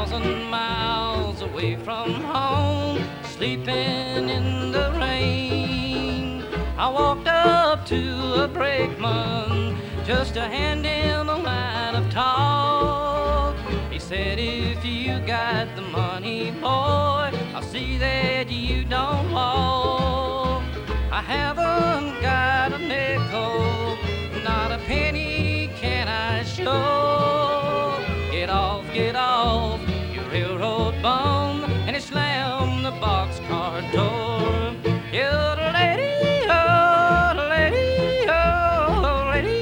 1,000 miles away from home, sleeping in the rain. I walked up to a brakeman just to hand him a line of talk. He said, if you got the money, boy, I'll see that you don't walk. I haven't got a nickel, not a penny can I show. Get off, you railroad bum, and he slammed the boxcar door. Yeah, the lady, oh, the lady, oh, the lady.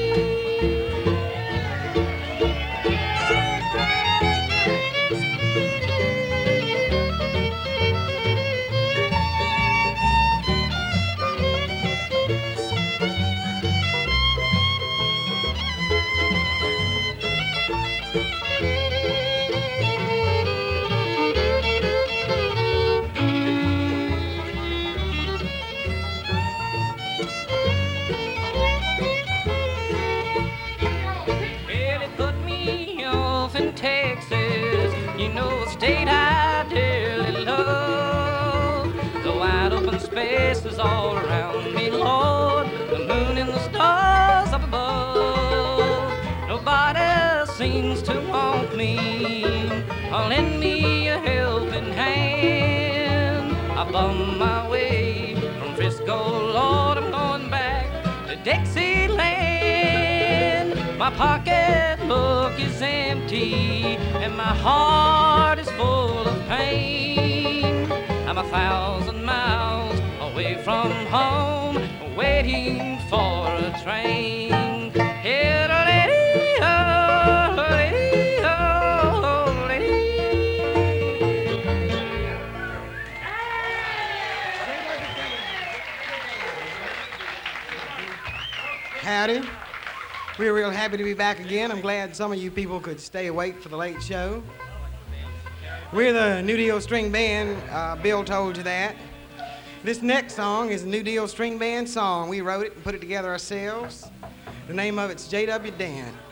In Texas, you know, a state I dearly love. The wide open spaces all around me, Lord, the moon and the stars up above. Nobody seems to want me or lend me a helping hand. I bum my way from Frisco, Lord, I'm going back to Dixieland. My pocketbook is empty and my heart is full of pain. I'm 1,000 miles away from home, waiting for a train. Here, lady, oh, lady, oh, lady. Howdy. We're real happy to be back again. I'm glad some of you people could stay awake for the late show. We're the New Deal String Band. Bill told you that. This next song is a New Deal String Band song. We wrote it and put it together ourselves. The name of it's J.W. Dan.